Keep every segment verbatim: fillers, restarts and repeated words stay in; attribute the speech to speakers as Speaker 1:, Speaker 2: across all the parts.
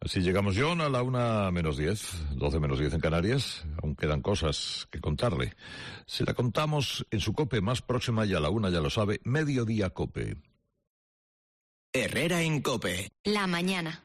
Speaker 1: Así llegamos, John, a la una menos diez, doce menos diez en Canarias. Aún quedan cosas que contarle. Si la contamos en su COPE más próxima y a la una, ya lo sabe, Mediodía COPE.
Speaker 2: Herrera en COPE.
Speaker 3: La mañana.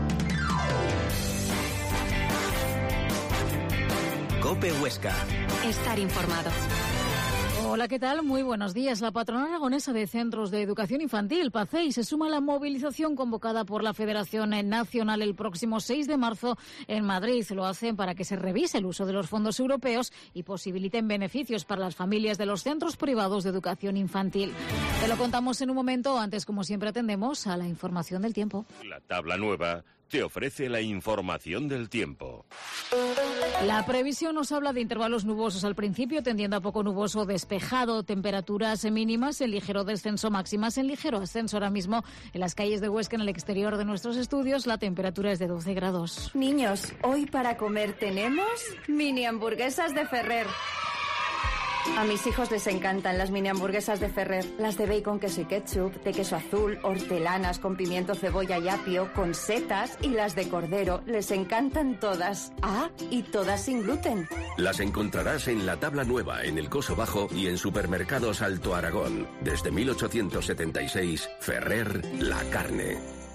Speaker 2: COPE Huesca.
Speaker 3: Estar informado.
Speaker 4: Hola, ¿qué tal? Muy buenos días. La patronal aragonesa de Centros de Educación Infantil, PACEI, se suma a la movilización convocada por la Federación Nacional el próximo seis de marzo en Madrid. Lo hacen para que se revise el uso de los fondos europeos y posibiliten beneficios para las familias de los centros privados de educación infantil. Te lo contamos en un momento. Antes, como siempre, atendemos a la información del tiempo.
Speaker 5: La tabla nueva te ofrece la información del tiempo.
Speaker 4: La previsión nos habla de intervalos nubosos al principio, tendiendo a poco nuboso despejado, temperaturas mínimas en ligero descenso, máximas en ligero ascenso. Ahora mismo en las calles de Huesca, en el exterior de nuestros estudios, la temperatura es de doce grados.
Speaker 6: Niños, hoy para comer tenemos mini hamburguesas de Ferrer. A mis hijos les encantan las mini hamburguesas de Ferrer. Las de bacon, queso y ketchup, de queso azul, hortelanas con pimiento, cebolla y apio, con setas, y las de cordero. Les encantan todas. Ah, y todas sin gluten.
Speaker 7: Las encontrarás en la tabla nueva, en el Coso Bajo y en Supermercados Alto Aragón. Desde mil ochocientos setenta y seis, Ferrer, la carne.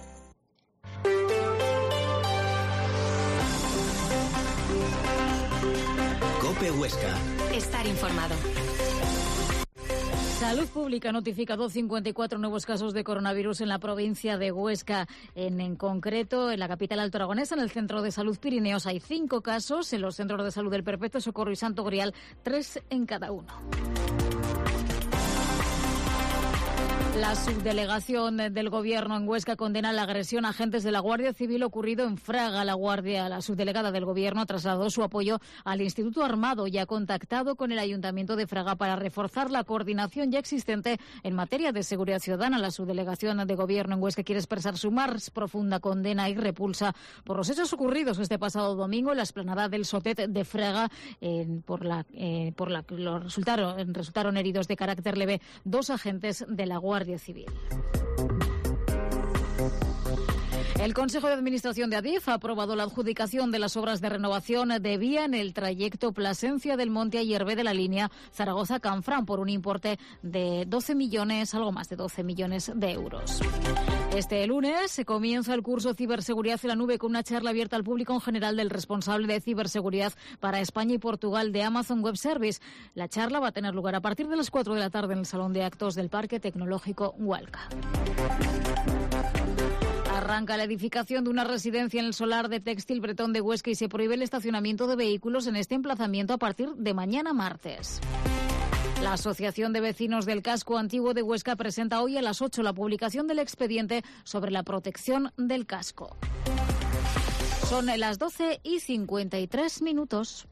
Speaker 2: COPE Huesca.
Speaker 3: Estar informado.
Speaker 4: Salud Pública ha notificado cincuenta y cuatro nuevos casos de coronavirus en la provincia de Huesca. En, en concreto, en la capital alto aragonesa, en el Centro de Salud Pirineos, hay cinco casos. En los centros de salud del Perpetuo Socorro y Santo Grial, tres en cada uno. La subdelegación del Gobierno en Huesca condena la agresión a agentes de la Guardia Civil ocurrido en Fraga. La Guardia, la subdelegada del Gobierno, trasladó su apoyo al Instituto Armado y ha contactado con el Ayuntamiento de Fraga para reforzar la coordinación ya existente en materia de seguridad ciudadana. La subdelegación de Gobierno en Huesca quiere expresar su más profunda condena y repulsa por los hechos ocurridos este pasado domingo en la explanada del Sotet de Fraga, eh, por la eh, por la que lo resultaron, resultaron heridos de carácter leve dos agentes de la Guardia Civil. El Consejo de Administración de Adif ha aprobado la adjudicación de las obras de renovación de vía en el trayecto Plasencia del Monte a Hierve de la línea Zaragoza-Canfrán por un importe de doce millones, algo más de doce millones de euros. Este lunes se comienza el curso Ciberseguridad en la Nube con una charla abierta al público en general del responsable de ciberseguridad para España y Portugal de Amazon Web Service. La charla va a tener lugar a partir de las cuatro de la tarde en el Salón de Actos del Parque Tecnológico Hualca. Arranca la edificación de una residencia en el solar de Textil Bretón de Huesca y se prohíbe el estacionamiento de vehículos en este emplazamiento a partir de mañana martes. La Asociación de Vecinos del Casco Antiguo de Huesca presenta hoy a las ocho la publicación del expediente sobre la protección del casco. Son las doce y cincuenta y tres minutos.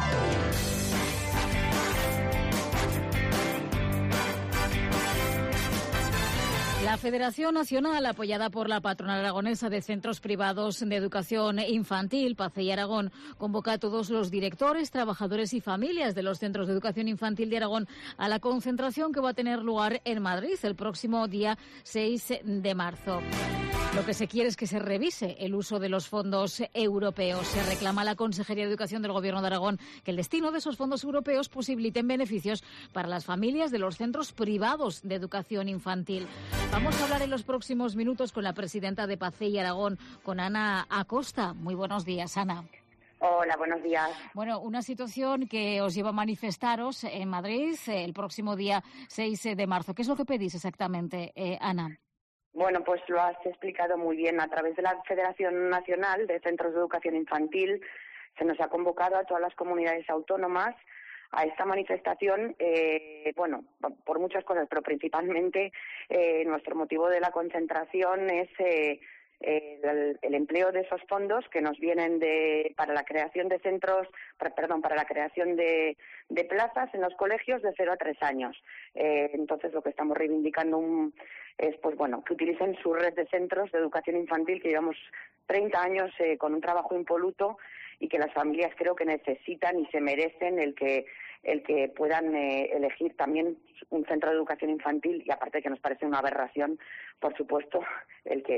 Speaker 4: La Federación Nacional, apoyada por la patronal aragonesa de centros privados de educación infantil, PACEI Aragón, convoca a todos los directores, trabajadores y familias de los centros de educación infantil de Aragón a la concentración que va a tener lugar en Madrid el próximo día seis de marzo. Lo que se quiere es que se revise el uso de los fondos europeos. Se reclama a la Consejería de Educación del Gobierno de Aragón que el destino de esos fondos europeos posibiliten beneficios para las familias de los centros privados de educación infantil. Vamos a hablar en los próximos minutos con la presidenta de PACEI Aragón, con Ana Acosta. Muy buenos días, Ana.
Speaker 8: Hola, buenos días.
Speaker 4: Bueno, una situación que os lleva a manifestaros en Madrid el próximo día seis de marzo. ¿Qué es lo que pedís exactamente, eh, Ana?
Speaker 8: Bueno, pues lo has explicado muy bien. A través de la Federación Nacional de Centros de Educación Infantil se nos ha convocado a todas las comunidades autónomas a esta manifestación, eh, bueno, por muchas cosas, pero principalmente eh, nuestro motivo de la concentración es eh, el, el empleo de esos fondos que nos vienen de para la creación de centros, para, perdón, para la creación de, de plazas en los colegios de cero a tres años. Eh, entonces, lo que estamos reivindicando un, es, pues bueno, que utilicen su red de centros de educación infantil, que llevamos treinta años eh, con un trabajo impoluto, y que las familias creo que necesitan y se merecen el que el que puedan eh, elegir también un centro de educación infantil, y aparte que nos parece una aberración, por supuesto, el que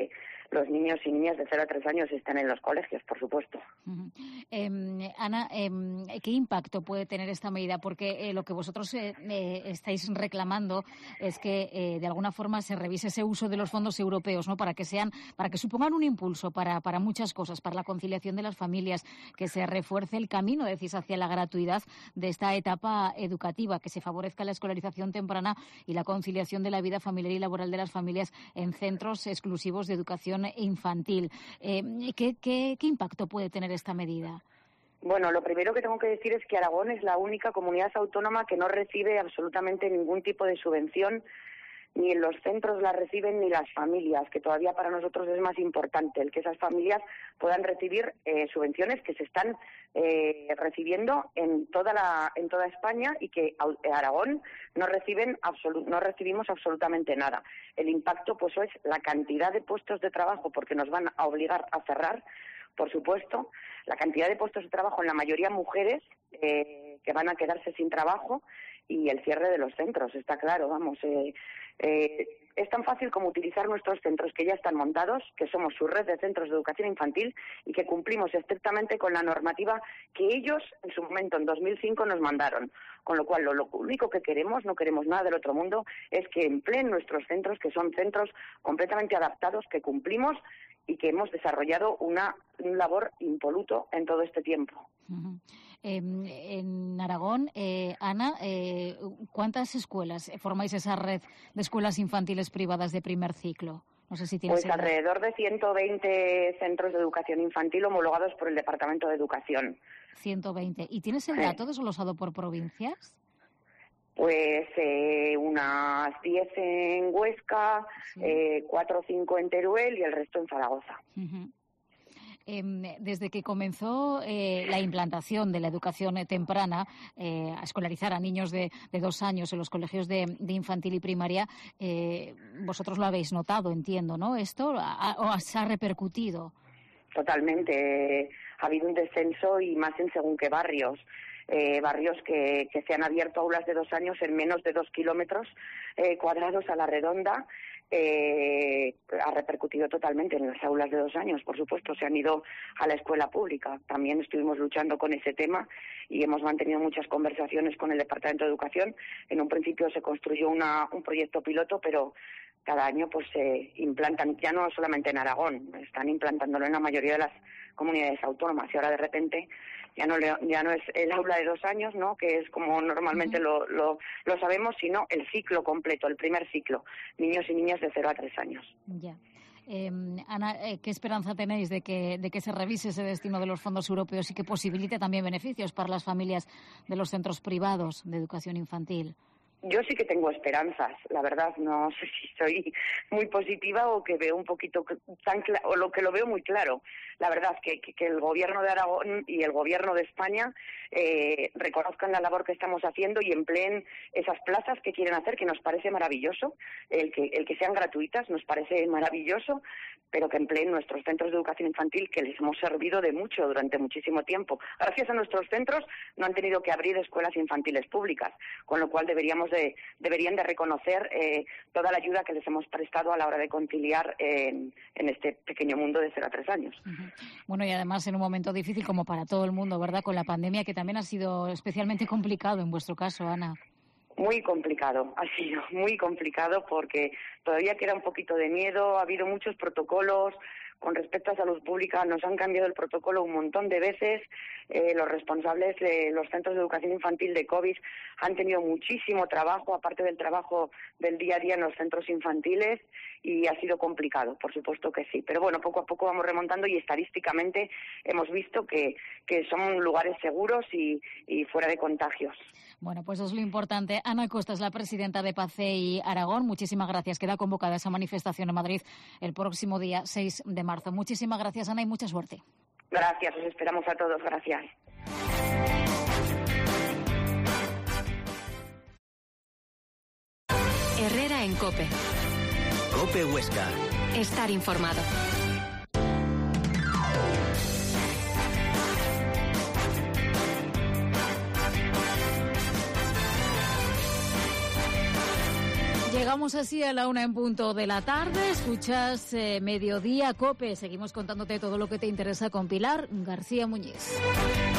Speaker 8: los niños y niñas de cero a tres años estén en los colegios, por supuesto.
Speaker 4: Uh-huh. eh, Ana, eh, ¿qué impacto puede tener esta medida? Porque eh, lo que vosotros eh, eh, estáis reclamando es que eh, de alguna forma se revise ese uso de los fondos europeos, ¿no? Para que sean, para que supongan un impulso para, para muchas cosas, para la conciliación de las familias, que se refuerce el camino, decís, hacia la gratuidad de esta etapa educativa, que se favorezca la escolarización temprana y la conciliación de la vida familiar y laboral de las familias en centros exclusivos de educación infantil. Eh, ¿qué, qué, ¿Qué impacto puede tener esta medida?
Speaker 8: Bueno, lo primero que tengo que decir es que Aragón es la única comunidad autónoma que no recibe absolutamente ningún tipo de subvención, ni en los centros la reciben ni las familias, que todavía para nosotros es más importante el que esas familias puedan recibir eh, subvenciones que se están eh, recibiendo en toda la en toda España y que Aragón no reciben absolu- no recibimos absolutamente nada. El impacto pues es la cantidad de puestos de trabajo, porque nos van a obligar a cerrar, por supuesto, la cantidad de puestos de trabajo, en la mayoría mujeres, eh, que van a quedarse sin trabajo, y el cierre de los centros, está claro, vamos. Eh, eh, es tan fácil como utilizar nuestros centros que ya están montados, que somos su red de centros de educación infantil y que cumplimos estrictamente con la normativa que ellos en su momento, en dos mil cinco, nos mandaron. Con lo cual, lo, lo único que queremos, no queremos nada del otro mundo, es que empleen nuestros centros, que son centros completamente adaptados, que cumplimos y que hemos desarrollado una un labor impoluto en todo este tiempo.
Speaker 4: Uh-huh. Eh, en Aragón, eh, Ana, eh, ¿cuántas escuelas formáis esa red de escuelas infantiles privadas de primer ciclo? No sé si tienes.
Speaker 8: Pues alrededor de ciento veinte centros de educación infantil homologados por el Departamento de Educación.
Speaker 4: ciento veinte. ¿Y tienes el dato desglosado por provincias?
Speaker 8: Pues eh, unas diez en Huesca, sí. eh, cuatro o cinco en Teruel y el resto en Zaragoza.
Speaker 4: Uh-huh. Eh, desde que comenzó eh, la implantación de la educación eh, temprana, eh, a escolarizar a niños de, de dos años en los colegios de, de infantil y primaria, eh, vosotros lo habéis notado, entiendo, ¿no? ¿Esto ha, o se ha repercutido?
Speaker 8: Totalmente. Ha habido un descenso, y más en según qué barrios. Eh, barrios que, que se han abierto aulas de dos años en menos de dos kilómetros eh, cuadrados a la redonda. Eh, ha repercutido totalmente en las aulas de dos años, por supuesto, se han ido a la escuela pública. También estuvimos luchando con ese tema y hemos mantenido muchas conversaciones con el Departamento de Educación. En un principio se construyó una, un proyecto piloto, pero cada año pues se implantan, ya no solamente en Aragón, están implantándolo en la mayoría de las comunidades autónomas, y ahora de repente ya no le, ya no es el aula de dos años, ¿no?, que es como normalmente uh-huh. lo, lo, lo sabemos, sino el ciclo completo, el primer ciclo, niños y niñas de cero a tres años.
Speaker 4: Ya. Eh, Ana, ¿qué esperanza tenéis de que, de que se revise ese destino de los fondos europeos y que posibilite también beneficios para las familias de los centros privados de educación infantil?
Speaker 8: Yo sí que tengo esperanzas, la verdad. No sé si soy muy positiva o que veo un poquito tan cl- o lo que lo veo muy claro. La verdad que, que, que el gobierno de Aragón y el gobierno de España eh, reconozcan la labor que estamos haciendo y empleen esas plazas que quieren hacer, que nos parece maravilloso. El que el que sean gratuitas nos parece maravilloso, pero que empleen nuestros centros de educación infantil, que les hemos servido de mucho durante muchísimo tiempo. Gracias a nuestros centros no han tenido que abrir escuelas infantiles públicas, con lo cual deberíamos de, deberían de reconocer eh, toda la ayuda que les hemos prestado a la hora de conciliar en, en este pequeño mundo de cero a tres años.
Speaker 4: Uh-huh. Bueno, y además en un momento difícil como para todo el mundo, ¿verdad?, con la pandemia, que también ha sido especialmente complicado en vuestro caso, Ana.
Speaker 8: Muy complicado, ha sido muy complicado porque todavía queda un poquito de miedo, ha habido muchos protocolos. Con respecto a salud pública, nos han cambiado el protocolo un montón de veces. Eh, los responsables de los centros de educación infantil de COVID han tenido muchísimo trabajo, aparte del trabajo del día a día en los centros infantiles, y ha sido complicado, por supuesto que sí. Pero bueno, poco a poco vamos remontando y estadísticamente hemos visto que, que son lugares seguros y, y fuera de contagios.
Speaker 4: Bueno, pues eso es lo importante. Ana Costa es la presidenta de PACEI Aragón. Muchísimas gracias. Queda convocada esa manifestación en Madrid el próximo día seis de marzo. Muchísimas gracias, Ana, y mucha suerte.
Speaker 8: Gracias, os esperamos a todos. Gracias.
Speaker 3: Herrera en COPE.
Speaker 2: COPE Huesca.
Speaker 3: Estar informado.
Speaker 4: Llega Llegamos así a la una en punto de la tarde. Escuchas eh, Mediodía Cope. Seguimos contándote todo lo que te interesa con Pilar García Muñiz.